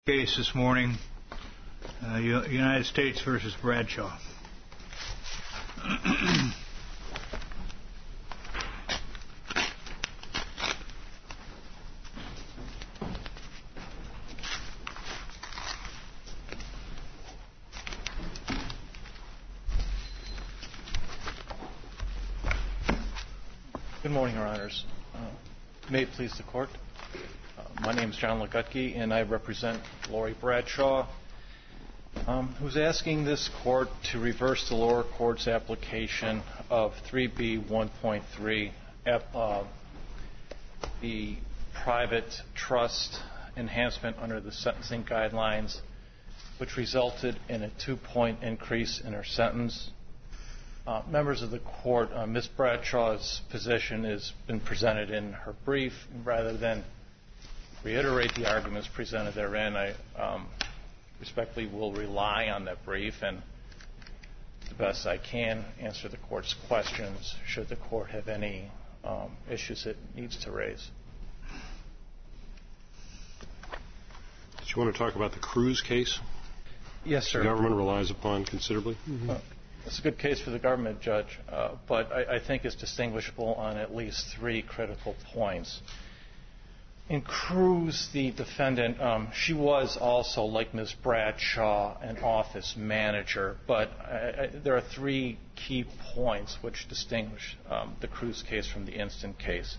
Case this morning, United States versus Bradshaw. Good morning, Your Honors. May it please the Court. My name is John Legutke, and I represent Lori Bradshaw, who's asking this Court to reverse the lower court's application of 3B1.3, the private trust enhancement under the sentencing guidelines, which resulted in a 2-point increase in her sentence. Members of the Court, Ms. Bradshaw's position has been presented in her brief. Rather than reiterate the arguments presented therein, I respectfully will rely on that brief and, the best I can, answer the Court's questions should the Court have any issues it needs to raise. Do you want to talk about the Cruz case? Yes, sir. The government relies upon considerably? Mm-hmm. It's a good case for the government, Judge, but I think it's distinguishable on at least 3 critical points. In Cruz, the defendant, she was also, like Ms. Bradshaw, an office manager, but there are 3 key points which distinguish the Cruz case from the instant case.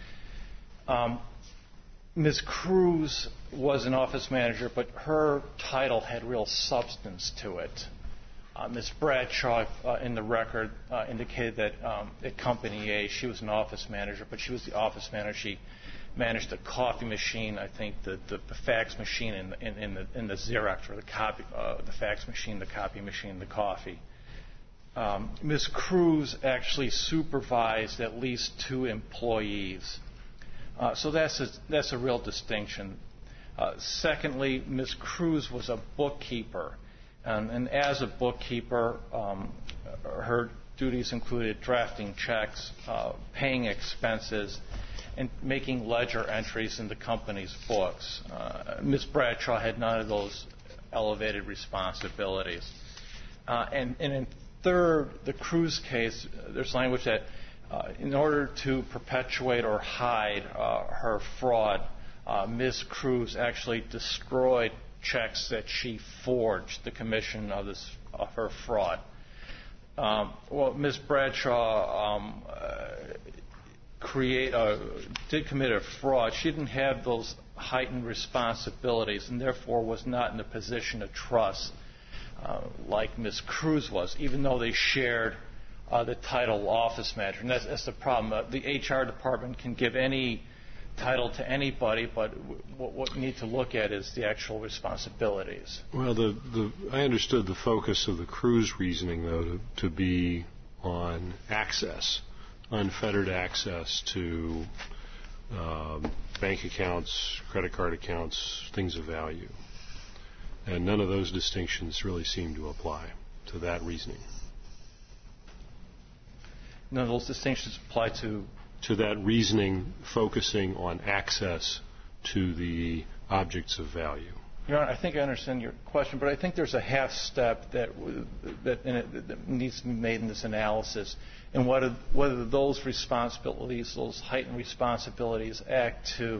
Ms. Cruz was an office manager, but her title had real substance to it. Ms. Bradshaw, in the record, indicated that at Company A, she was an office manager, but she was the office manager. She managed the coffee machine, I think the fax machine, in the Xerox, or the fax machine, the copy machine, the coffee. Ms. Cruz actually supervised at least 2 employees. So that's a real distinction. Secondly, Ms. Cruz was a bookkeeper. And as a bookkeeper, her duties included drafting checks, paying expenses, and making ledger entries in the company's books. Ms. Bradshaw had none of those elevated responsibilities. And in third, the Cruz case, there's language that in order to perpetuate or hide her fraud, Ms. Cruz actually destroyed checks that she forged the commission of her fraud. Well, Ms. Bradshaw did commit a fraud. She didn't have those heightened responsibilities and therefore was not in a position of trust like Ms. Cruz was, even though they shared the title office manager. And that's the problem. The HR department can give any title to anybody, but what we need to look at is the actual responsibilities. Well, I understood the focus of the Cruz reasoning, though, to be on access, unfettered access to bank accounts, credit card accounts, things of value. And none of those distinctions really seem to apply to that reasoning. None of those distinctions apply to that reasoning focusing on access to the objects of value. Your Honor, I think I understand your question, but I think there's a half step that needs to be made in this analysis, and whether those responsibilities, those heightened responsibilities, act to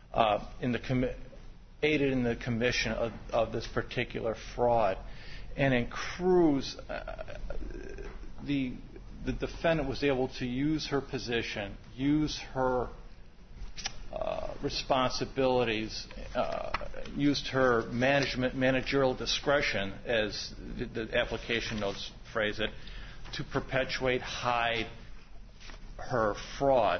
aided in the commission of this particular fraud. And in Cruz, the defendant was able to use her position, use her responsibilities, used her managerial discretion, as the application notes phrase it, to perpetuate, hide her fraud.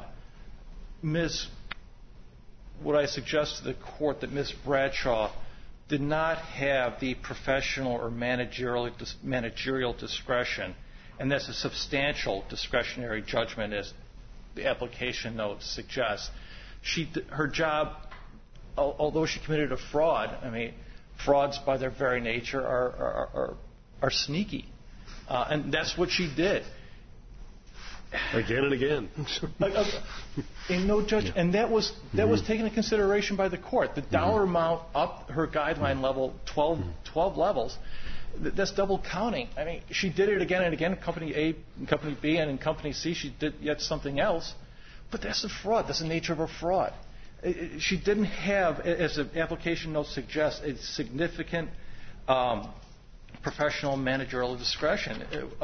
Would I suggest to the Court that Ms. Bradshaw did not have the professional or managerial discretion, and that's a substantial discretionary judgment, as the application notes suggest. Her job, although she committed a fraud, frauds by their very nature are sneaky, and that's what she did. Again and again. And no judge, and that was taken into consideration by the court. The dollar amount up her guideline level 12 levels. That's double counting. I mean, she did it again and again. Company A, Company B, and in Company C, she did yet something else. But that's a fraud. That's the nature of a fraud. She didn't have, as the application note suggests, a significant professional managerial discretion.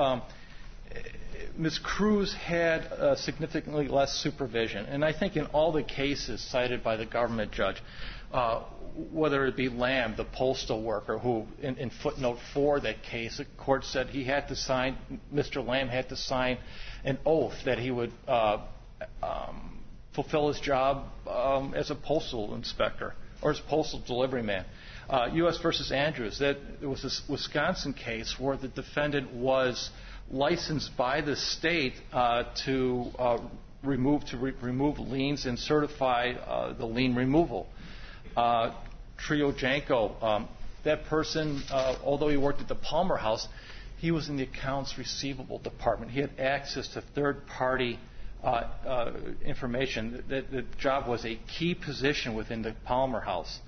Ms. Cruz had significantly less supervision. And I think in all the cases cited by the government judge, whether it be Lamb, the postal worker, who in footnote 4 of that case, the court said he had to sign, Mr. Lamb had to sign an oath that he would fulfill his job as a postal inspector or as a postal delivery man. U.S. versus Andrews, that there was this Wisconsin case where the defendant was licensed by the state to remove liens and certify the lien removal. Trio Janko, that person, although he worked at the Palmer House, he was in the accounts receivable department. He had access to third-party information. The job was a key position within the Palmer House.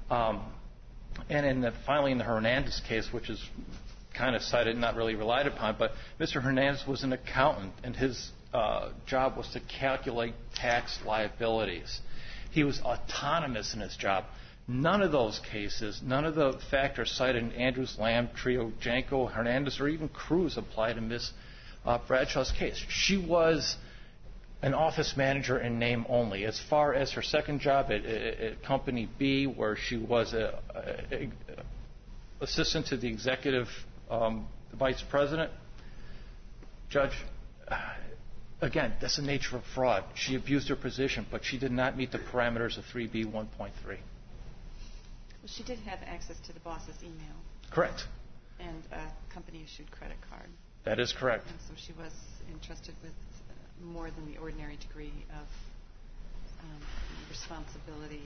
And finally, in the Hernandez case, which is kind of cited, not really relied upon, but Mr. Hernandez was an accountant, and his job was to calculate tax liabilities. He was autonomous in his job. None of those cases, none of the factors cited in Andrews, Lamb, Trio, Janko, Hernandez, or even Cruz apply to Ms. Bradshaw's case. She was an office manager in name only. As far as her second job at Company B, where she was an assistant to the executive vice president, Judge, again, that's the nature of fraud. She abused her position, but she did not meet the parameters of 3B 1.3. Well, she did have access to the boss's email. Correct. And a company-issued credit card. That is correct. And so she was entrusted with more than the ordinary degree of responsibility,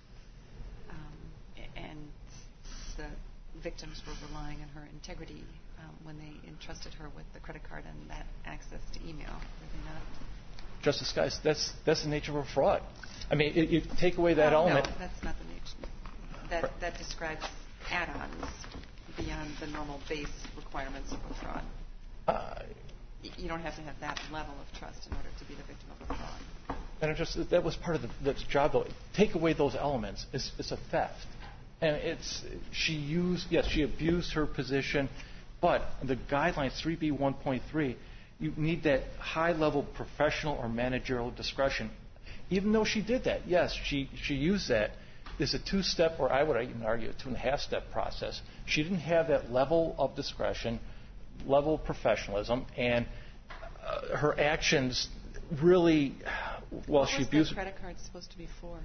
and the victims were relying on her integrity when they entrusted her with the credit card and that access to email. Were they not? Justice Geis, that's the nature of a fraud. I mean, you take away that element. No, that's not the nature. That describes add-ons beyond the normal base requirements of a fraud. You don't have to have that level of trust in order to be the victim of a fraud. And that was part of the job, though. Take away those elements. It's a theft. And she abused her position, but the guidelines 3B 1.3, you need that high-level professional or managerial discretion. Even though she did that, yes, she used that. It's a two-step, or I would even argue a two-and-a-half-step process. She didn't have that level of discretion, level of professionalism, and her actions really, she abused. What was that credit card supposed to be for?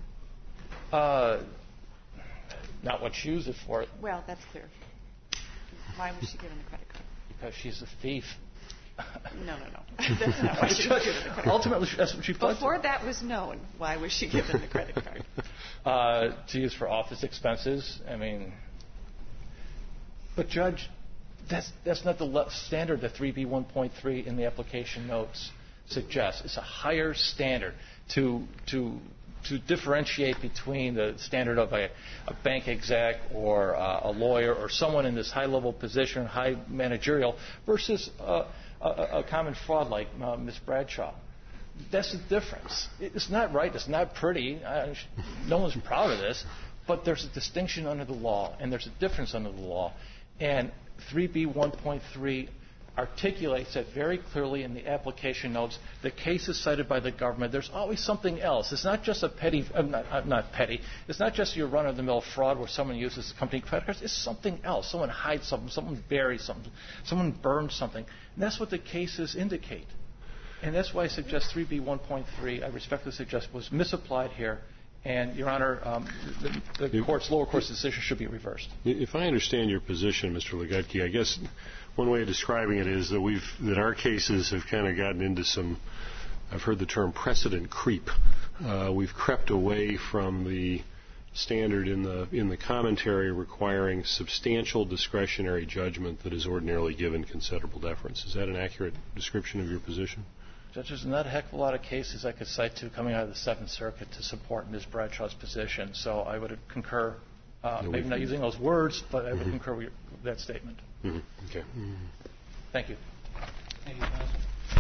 Not what she used it for. Well, that's clear. Why was she given the credit card? Because she's a thief. No. That's not why she was given the credit card. Ultimately, that's what she pled to. Before that was known, why was she given the credit card? To use for office expenses. I mean, but Judge, that's not the standard that 3B 1.3 in the application notes suggests. It's a higher standard to differentiate between the standard of a bank exec or a lawyer or someone in this high-level position, high managerial, versus a common fraud like Ms. Bradshaw. That's the difference. It's not right. It's not pretty. No one's proud of this. But there's a distinction under the law, and there's a difference under the law. And 3B 1.3 articulates that very clearly in the application notes. The cases cited by the government, there's always something else. It's not just a petty, not petty. It's not just your run-of-the-mill fraud where someone uses company credit cards. It's something else. Someone hides something. Someone buries something. Someone burns something. And that's what the cases indicate. And that's why I suggest 3B 1.3, I respectfully suggest, was misapplied here. And, Your Honor, the lower court's decision should be reversed. If I understand your position, Mr. Legutke, I guess one way of describing it is that our cases have kind of gotten into some, I've heard the term precedent creep. We've crept away from the standard in the commentary requiring substantial discretionary judgment that is ordinarily given considerable deference. Is that an accurate description of your position? Judges, there's not a heck of a lot of cases I could cite to coming out of the Seventh Circuit to support Ms. Bradshaw's position. So I would concur, maybe not using those words, but I would concur with that statement. Okay. Thank you. Thank you, counsel.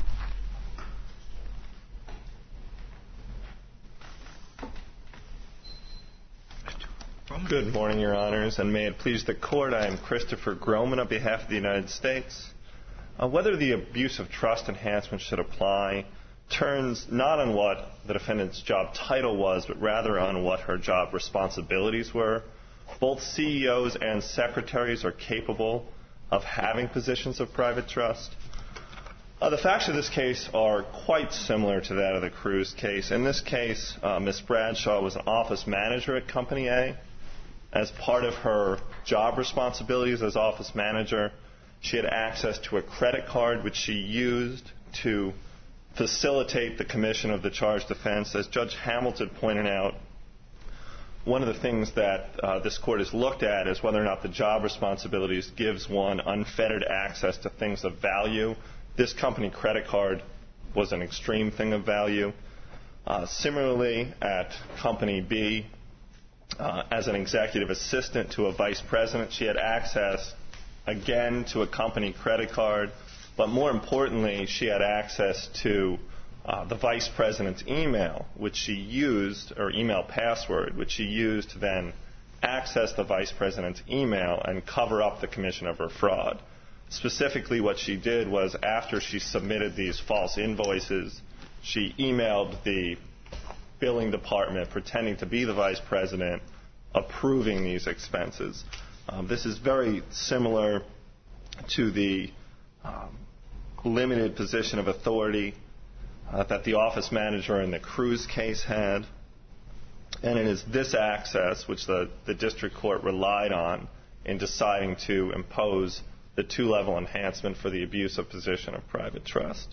Good morning, Your Honors, and may it please the Court, I am Christopher Groman on behalf of the United States. Whether the abuse of trust enhancement should apply turns not on what the defendant's job title was, but rather on what her job responsibilities were. Both CEOs and secretaries are capable of having positions of private trust. The facts of this case are quite similar to that of the Cruz case. In this case, Ms. Bradshaw was an office manager at Company A. As part of her job responsibilities as office manager, she had access to a credit card which she used to facilitate the commission of the charged offense. As Judge Hamilton pointed out, one of the things that this Court has looked at is whether or not the job responsibilities gives one unfettered access to things of value. This company credit card was an extreme thing of value. Similarly, at Company B, as an executive assistant to a vice president, she had access, again, to a company credit card, but more importantly, she had access to the vice president's email, which she used, or email password, which she used to then access the vice president's email and cover up the commission of her fraud. Specifically, what she did was, after she submitted these false invoices, she emailed the billing department pretending to be the vice president, approving these expenses. This is very similar to the limited position of authority that the office manager in the Cruz case had. And it is this access which the district court relied on in deciding to impose the two-level enhancement for the abuse of position of private trust.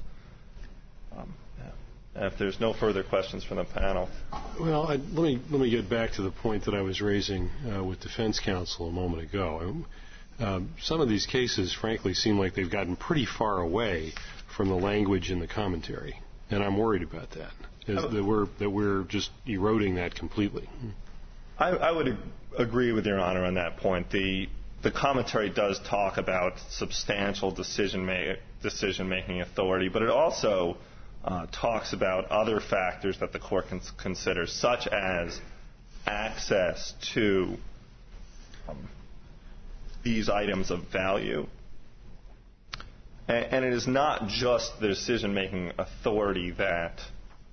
If there's no further questions from the panel. Well, let me get back to the point that I was raising with defense counsel a moment ago. Some of these cases, frankly, seem like they've gotten pretty far away from the language in the commentary, and I'm worried about that, that we're just eroding that completely. I would agree with Your Honor on that point. The commentary does talk about substantial decision-making authority, but it also talks about other factors that the court can consider, such as access to these items of value. And it is not just the decision-making authority that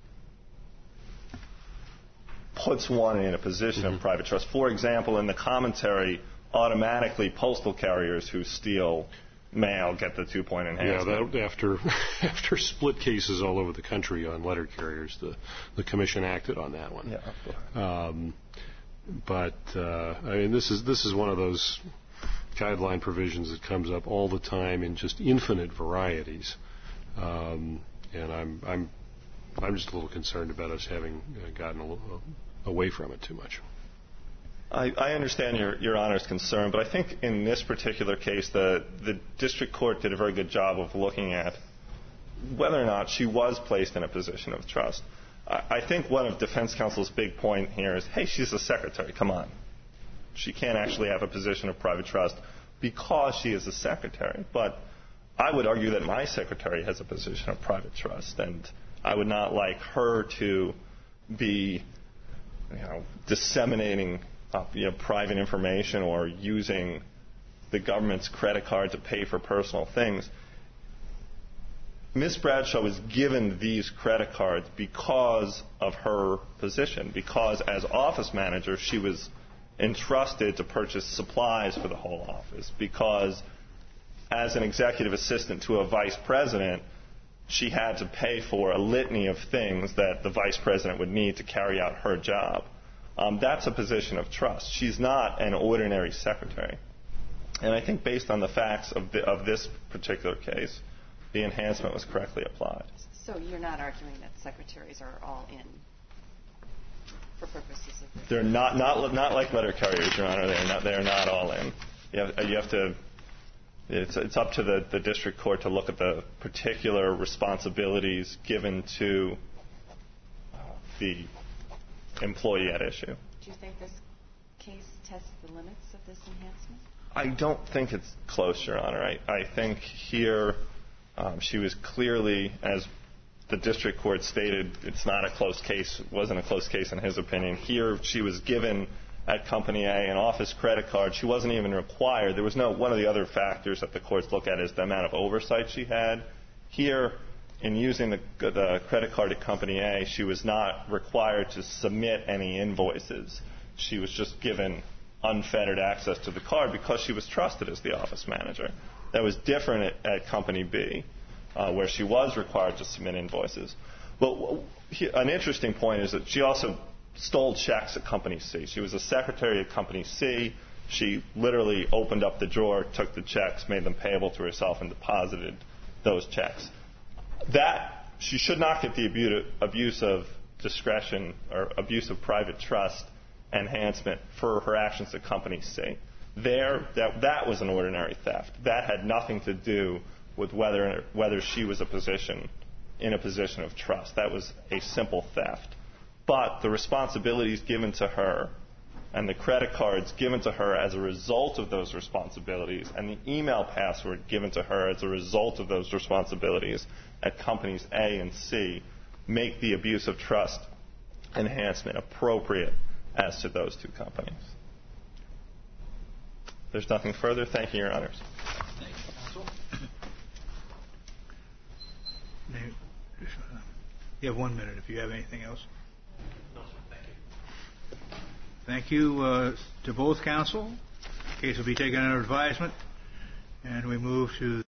puts one in a position of private trust. For example, in the commentary, automatically postal carriers who steal mail get the 2-point enhancement. Yeah, after split cases all over the country on letter carriers, the commission acted on that one. Yeah. But I mean, this is one of those guideline provisions that comes up all the time in just infinite varieties, and I'm just a little concerned about us having gotten away from it too much. I understand Your Honor's concern, but I think in this particular case, the district court did a very good job of looking at whether or not she was placed in a position of trust. I think one of defense counsel's big point here is, hey, she's a secretary. Come on. She can't actually have a position of private trust because she is a secretary. But I would argue that my secretary has a position of private trust, and I would not like her to be, disseminating private information or using the government's credit card to pay for personal things. Ms. Bradshaw was given these credit cards because of her position, because as office manager she was entrusted to purchase supplies for the whole office, because as an executive assistant to a vice president she had to pay for a litany of things that the vice president would need to carry out her job. That's a position of trust. She's not an ordinary secretary. And I think based on the facts of this particular case, the enhancement was correctly applied. So you're not arguing that secretaries are all in for purposes of this? They're not like letter carriers, Your Honor. They are not all in. You have to It's up to the district court to look at the particular responsibilities given to the employee at issue. Do you think this case tests the limits of this enhancement? I don't think it's close, Your Honor. I think here she was clearly, as the district court stated, it's not a close case, wasn't a close case in his opinion. Here she was given at Company A an office credit card. She wasn't even required. There was one of the other factors that the courts look at is the amount of oversight she had. Here, in using the credit card at Company A, she was not required to submit any invoices. She was just given unfettered access to the card because she was trusted as the office manager. That was different at Company B, where she was required to submit invoices. But an interesting point is that she also stole checks at Company C. She was a secretary at Company C. She literally opened up the drawer, took the checks, made them payable to herself, and deposited those checks. She should not get the abuse of discretion or abuse of private trust enhancement for her actions at Company C. That was an ordinary theft. That had nothing to do with whether she was in a position of trust. That was a simple theft. But the responsibilities given to her and the credit cards given to her as a result of those responsibilities and the email password given to her as a result of those responsibilities at Companies A and C make the abuse of trust enhancement appropriate as to those two companies. If there's nothing further, thank you, Your Honors. Thank you, counsel. You have 1 minute if you have anything else. No, sir. Thank you. Thank you to both counsel. The case will be taken under advisement, and we move to